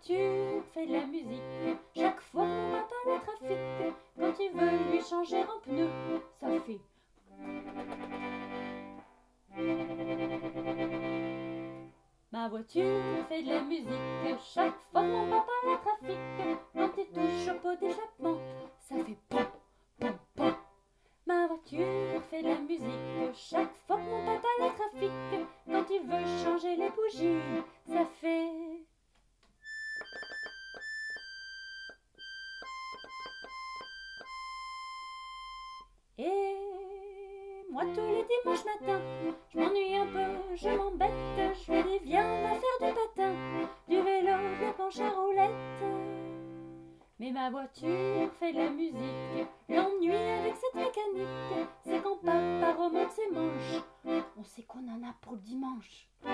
voiture fait de la musique chaque fois qu'on papa le trafic. Quand il veut lui changer un pneu, ça fait. Ma voiture fait de la musique chaque fois que mon papa la trafique. Quand il touche au pot d'échappement, ça fait pom, pom, pom. Ma voiture fait de la musique chaque fois que mon papa la trafique. Quand il veut changer les bougies, ça fait. Et moi tous les dimanches matins, je m'ennuie un peu, je m'embête. Je lui dis viens, on va faire du patin, du vélo, de la planche à roulettes. Mais ma voiture fait de la musique. L'ennui avec cette mécanique, c'est quand papa remonte ses manches, on sait qu'on en a pour le dimanche.